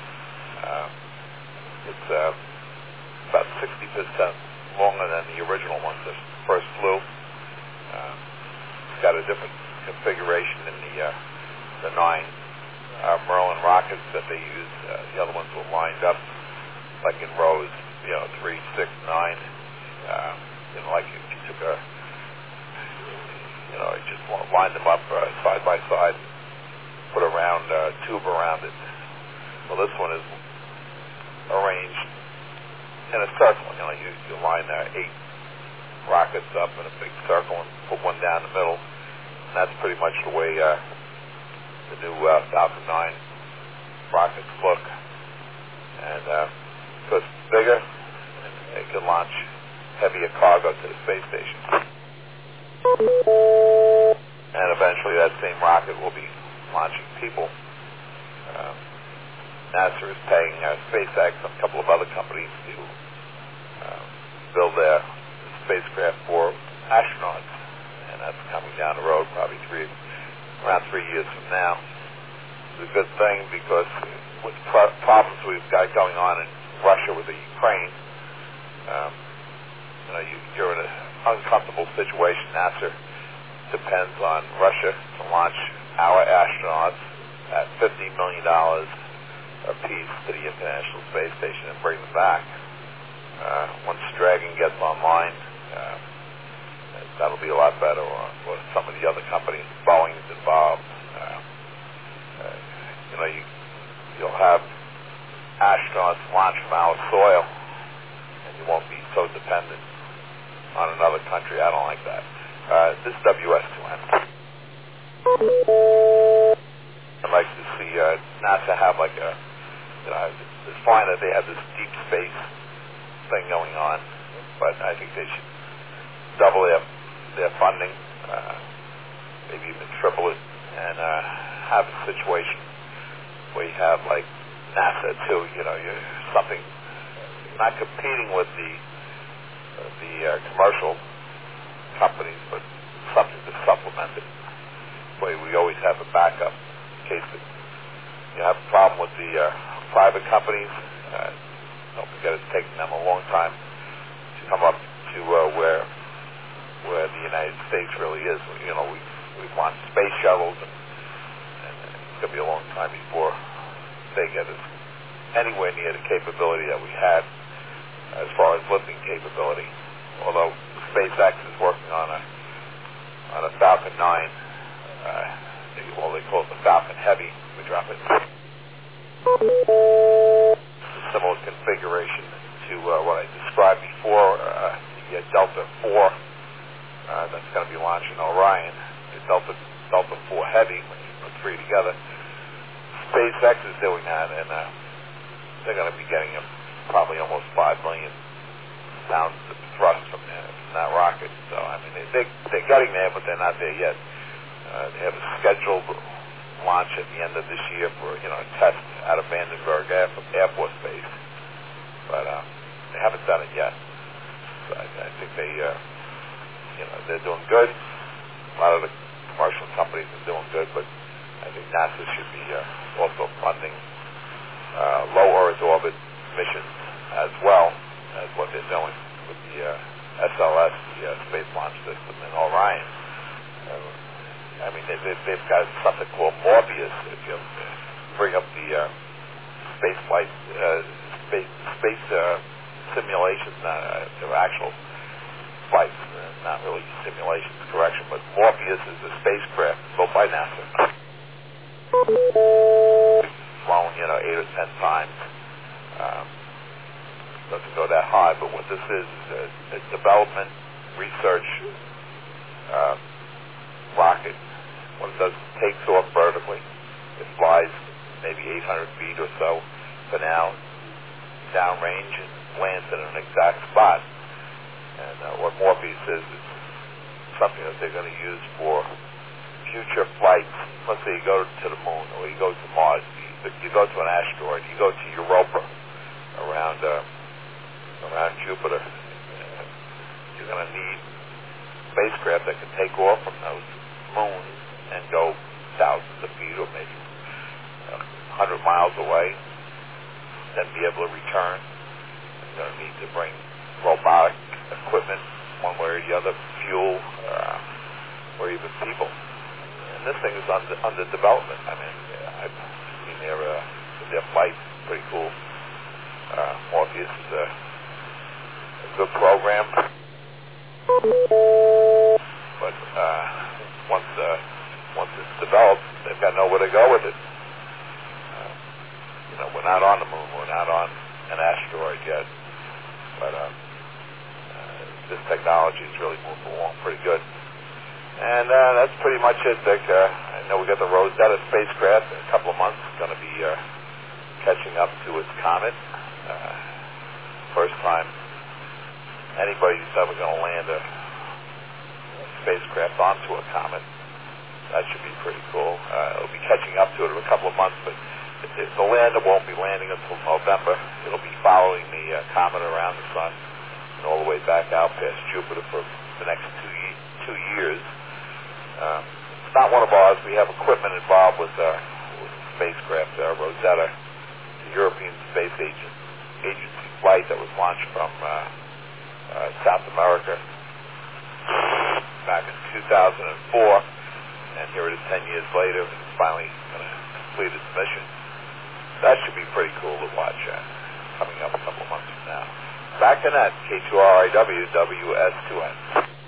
It's about 60% longer than the original one that first flew. It's got a different configuration in the 9 Merlin rockets that they use. The other ones were lined up like in rows, 3, 6, 9. Like if you took you just line them up side by side, put a round tube around it. Well, this one is arranged in a circle. You line 8 rockets up in a big circle and put one down the middle. And that's pretty much the way the new Falcon 9 rockets look. And so it's bigger, and it can launch heavier cargo to the space station. And eventually that same rocket will be launching people. NASA is paying SpaceX and a couple of other companies to build their spacecraft for astronauts, and that's coming down the road probably around 3 years from now. It's a good thing because with problems we've got going on in Russia with the Ukraine, you're in an uncomfortable situation. NASA depends on Russia to launch our astronauts at $50 million a piece to the International Space Station and bring them back. Once Dragon gets online, that'll be a lot better. Or some of the other companies, Boeing's involved. You'll have astronauts launch from our soil, and you won't be so dependent on another country. I don't like that. This is WS2N. I'd like to see NASA have like it's fine that they have this deep space thing going on, but I think they should double their funding, maybe even triple it, and have a situation where you have like NASA too. You're something not competing with the commercial companies, but something to supplement it. Where we always have a backup in case you have a problem with the private companies. Don't forget, it's taken them a long time to come up to where the United States really is. We've launched space shuttles, and it's going to be a long time before they get us anywhere near the capability that we had as far as lifting capability. Although SpaceX is working on a Falcon 9, they call it the Falcon Heavy. We drop it. Similar configuration to what I described before. The Delta 4 that's going to be launched in Orion. The Delta 4 Heavy, when you put three together. SpaceX is doing that, and they're going to be getting probably almost 5 million pounds of thrust from that rocket. So, I mean, they're getting there, but they're not there yet. They have a scheduled launch at the end of this year for, a test out of Vandenberg Air Force Base. But they haven't done it yet. So I think they're doing good. A lot of the commercial companies are doing good, but I think NASA should be also funding low Earth orbit missions as well as what they're doing with the SLS, the Space Launch System, and Orion. I mean, they've got something called Morpheus. If you bring up the space flight, space simulations, they're actual flights, not really simulations, correction, but Morpheus is a spacecraft built by NASA. Flown, 8 or 10 times. Doesn't go that high, but what this is a development, research rocket. What it does is it takes off vertically. It flies maybe 800 feet or so for now, downrange, and lands in an exact spot. And what Morpheus is something that they're going to use for future flights. Let's say you go to the moon, or you go to Mars, you go to an asteroid, you go to Europa, around Jupiter. You're going to need spacecraft that can take off from those moons and go thousands of feet or maybe 100 miles away, then be able to return. You're going to need to bring robotic equipment, one way or the other, fuel, or even people. And this thing is under development. I mean, I've seen their flights, pretty cool. Morpheus is a good program, but once it's developed, they've got nowhere to go with it. We're not on the moon, we're not on an asteroid yet, but this technology has really moved along pretty good. And that's pretty much it, Dick. I know we got the Rosetta spacecraft in a couple of months. It's going to be catching up to its comet. First time anybody's ever going to land a spacecraft onto a comet. That should be pretty cool. It'll be catching up to it in a couple of months, but the lander won't be landing until November. It'll be following the comet around the sun and all the way back out past Jupiter for the next 2 years. It's not one of ours. We have equipment involved with the spacecraft, Rosetta, the European Space Agency flight that was launched from South America back in 2004, and here it is 10 years later, and it's finally going to complete its mission. That should be pretty cool to watch coming up a couple of months from now. Back to that, K2RIW, WS2N.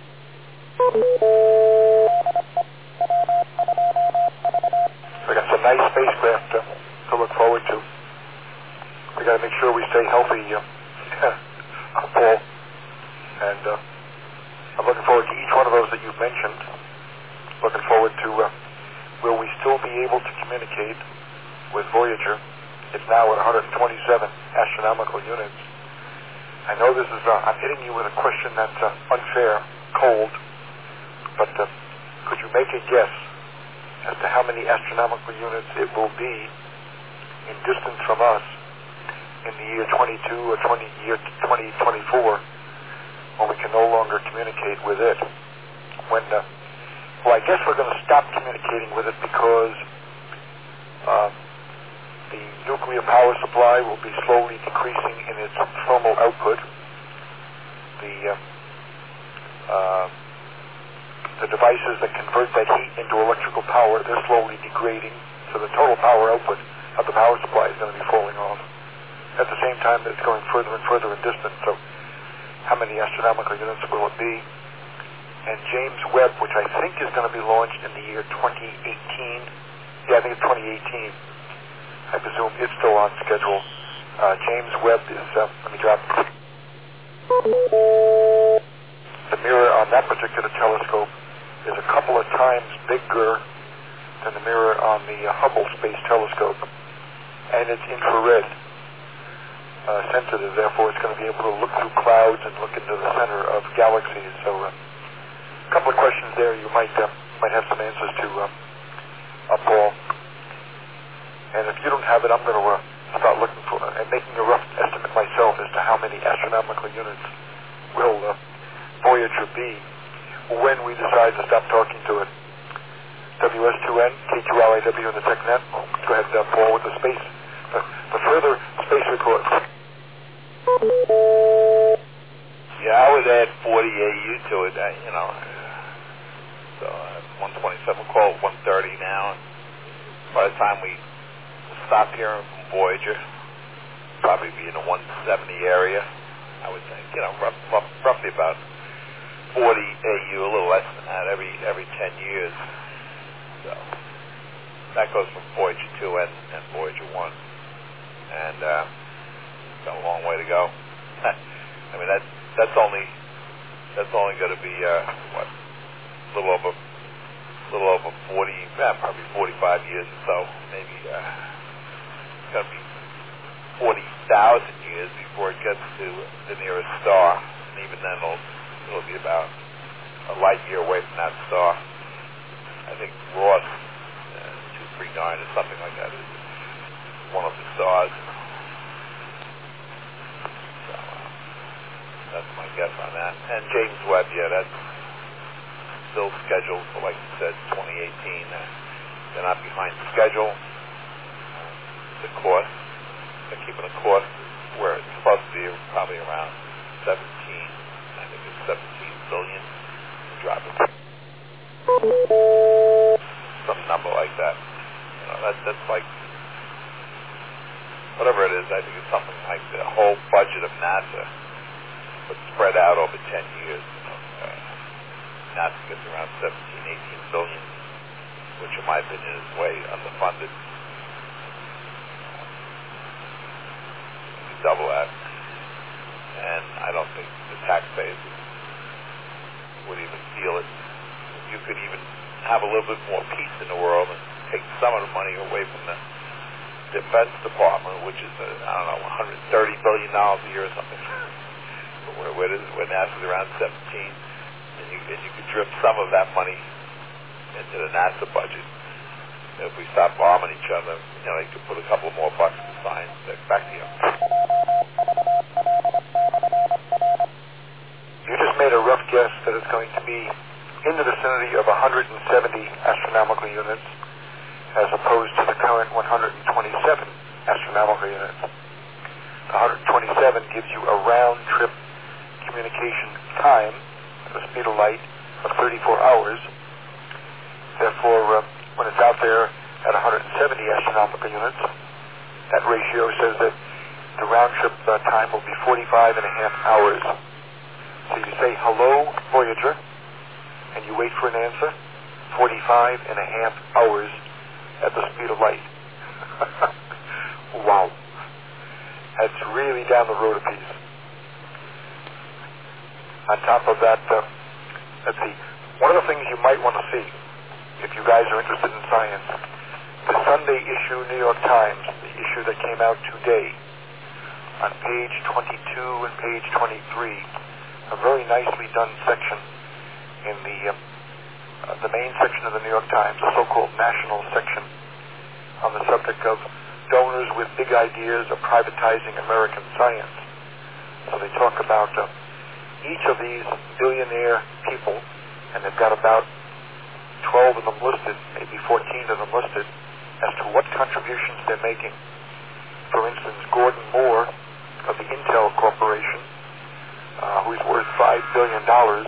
We got some nice spacecraft to look forward to. We got to make sure we stay healthy, Paul. And I'm looking forward to each one of those that you've mentioned. Looking forward to will we still be able to communicate with Voyager? It's now at 127 astronomical units. I know this is, I'm hitting you with a question that's unfair, cold, but could you make a guess as to how many astronomical units it will be in distance from us in the year 22 or year 2024 when we can no longer communicate with it? When, well, I guess we're going to stop communicating with it because the nuclear power supply will be slowly decreasing in its thermal output. The devices that convert that heat into electrical power, they're slowly degrading, so the total power output of the power supply is going to be falling off. At the same time, it's going further and further in distance, so how many astronomical units will it be? And James Webb, which I think is going to be launched in the year 2018, yeah, I think it's 2018, I presume it's still on schedule. James Webb is, let me drop the mirror on that particular telescope is a couple of times bigger than the mirror on the Hubble Space Telescope, and it's infrared sensitive, therefore it's going to be able to look through clouds and look into the center of galaxies. So a couple of questions there you might have some answers to, Paul. And if you don't have it, I'm going to start looking for and making a rough estimate myself as to how many astronomical units will Voyager be when we decide to stop talking to it. WS2N, K2LIW in the TechNet. Go ahead, Paul, with the space, the further space reports. Yeah, I would add 40 AU to it, So 127, call it 130 now. By the time we stop hearing from Voyager, probably be in the 170 area, I would think. Roughly about 40 AU, a little less than that, every 10 years. So that goes from Voyager 2 and Voyager 1. And got a long way to go. I mean, that's only going to be a little over 40, probably 45 years or so. Maybe it's going to be 40,000 years before it gets to the nearest star, and even then it'll be about a light year away from that star. I think Ross 239 or something like that is one of the stars. So that's my guess on that. And James Webb, yeah, that's still scheduled for, like you said, 2018. They're not behind schedule. The cost, they're keeping the cost where it's supposed to be, probably around 17. I think it's 17 billion. Drop it. Some number like that. That's like, whatever it is, I think it's something like the whole budget of NASA, but spread out over 10 years. NASA gets around 17, 18 billion, which in my opinion is way underfunded. Double that. And I don't think the taxpayers would even feel it. You could even have a little bit more peace in the world and take some of the money away from the Defense Department, which is, $130 billion a year or something, where NASA's around 17, and you could drift some of that money into the NASA budget. If we stop bombing each other, they could put a couple more bucks to science. Back to you. You just made a rough guess that it's going to be in the vicinity of 170 astronomical units as opposed to the current 127 astronomical units. The 127 gives you a round-trip communication time at the speed of light of 34 hours. Therefore, when it's out there at 170 astronomical units, that ratio says that the round-trip time will be 45 and a half hours. So you say, hello, Voyager, and you wait for an answer, 45 and a half hours at the speed of light. Wow. That's really down the road a piece. On top of that, let's see, one of the things you might want to see, if you guys are interested in science, the Sunday issue New York Times, the issue that came out today, on page 22 and page 23, a very nicely done section in the main section of the New York Times, the so-called national section, on the subject of donors with big ideas of privatizing American science. So they talk about each of these billionaire people, and they've got about 12 of them listed, maybe 14 of them listed, as to what contributions they're making. For instance, Gordon Moore of the Intel Corporation, who's worth $5 billion,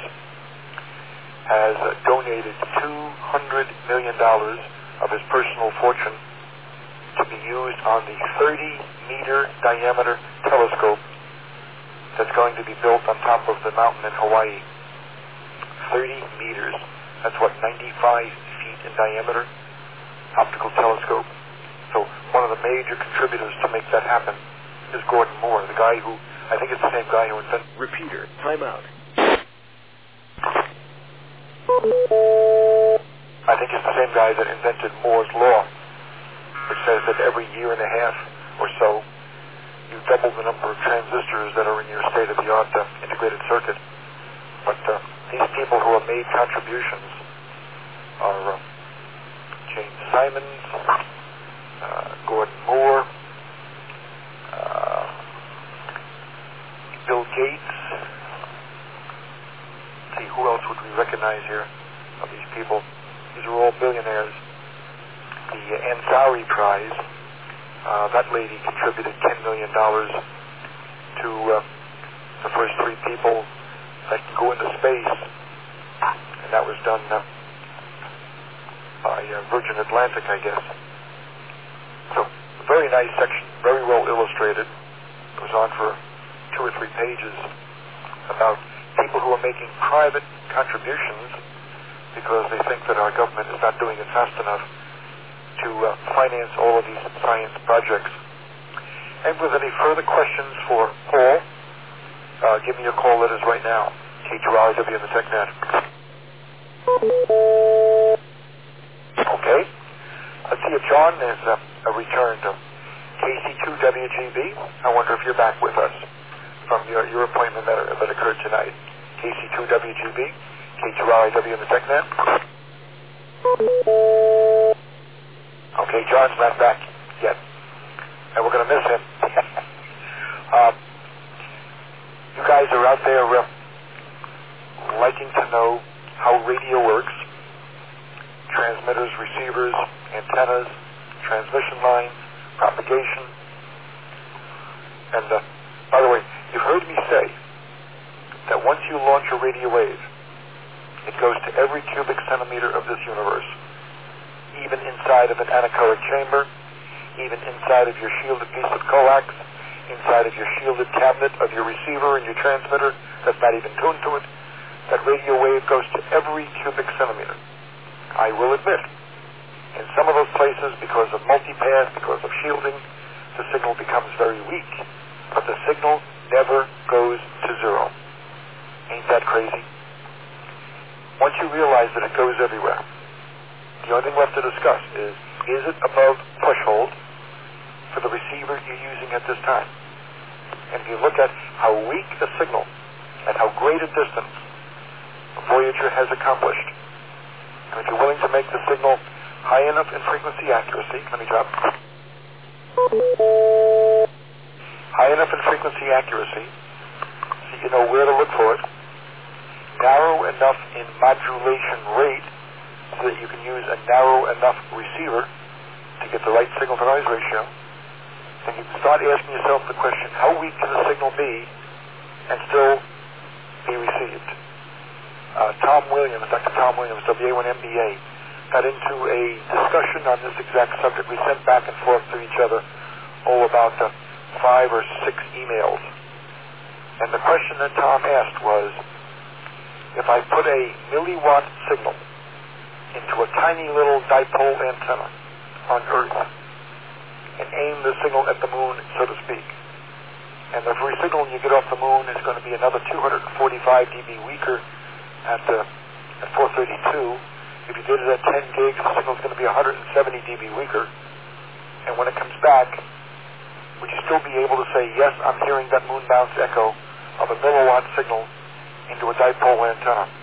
has donated $200 million of his personal fortune to be used on the 30-meter diameter telescope that's going to be built on top of the mountain in Hawaii. 30 meters. That's what, 95 feet in diameter? Optical telescope. So one of the major contributors to make that happen is Gordon Moore, the guy who, I think it's the same guy who invented... Repeater. Time out. I think it's the same guy that invented Moore's Law, which says that every year and a half or so, you double the number of transistors that are in your state-of-the-art integrated circuit. But these people who have made contributions are James Simons, Gordon Moore, Bill Gates. See, who else would we recognize here of these people? These are all billionaires. The Ansari Prize, that lady contributed $10 million to the first 3 people that can go into space, and that was done by Virgin Atlantic, I guess. So, a very nice section, very well illustrated. It goes on for 2 or 3 pages about people who are making private contributions because they think that our government is not doing it fast enough to finance all of these science projects. And with any further questions for Paul, give me your call letters right now. K2RIW in the TechNet. Okay. Let's see if John is returned to KC2WGB. I wonder if you're back with us from your appointment that occurred tonight. KC2WGB, K2RIW in the TechNet. Okay, John's not back yet, and we're going to miss him. You guys are out there liking to know how radio works. Transmitters, receivers, antennas, transmission lines, propagation. And by the way, you've heard me say that once you launch a radio wave, it goes to every cubic centimeter of this universe, even inside of an anechoic chamber, even inside of your shielded piece of coax, inside of your shielded cabinet of your receiver and your transmitter that's not even tuned to it. That radio wave goes to every cubic centimeter. I will admit, in some of those places, because of multipath, because of shielding, the signal becomes very weak, but the signal never goes to zero. Ain't that crazy? Once you realize that it goes everywhere, the only thing left to discuss is it above threshold for the receiver you're using at this time? And if you look at how weak the signal and how great a distance Voyager has accomplished, and if you're willing to make the signal high enough in frequency accuracy, let me drop. High enough in frequency accuracy, so you know where to look for it, narrow enough in modulation rate, so that you can use a narrow enough receiver to get the right signal-to-noise ratio, then you can start asking yourself the question, how weak can the signal be and still be received? Dr. Tom Williams, WA1MBA, got into a discussion on this exact subject. We sent back and forth to each other, about 5 or 6 emails. And the question that Tom asked was, if I put a milliwatt signal into a tiny little dipole antenna on Earth and aim the signal at the moon, so to speak, and the free signal you get off the moon is going to be another 245 dB weaker at 432. If you did it at 10 gigs, the signal is going to be 170 dB weaker. And when it comes back, would you still be able to say, yes, I'm hearing that moon bounce echo of a milliwatt signal into a dipole antenna?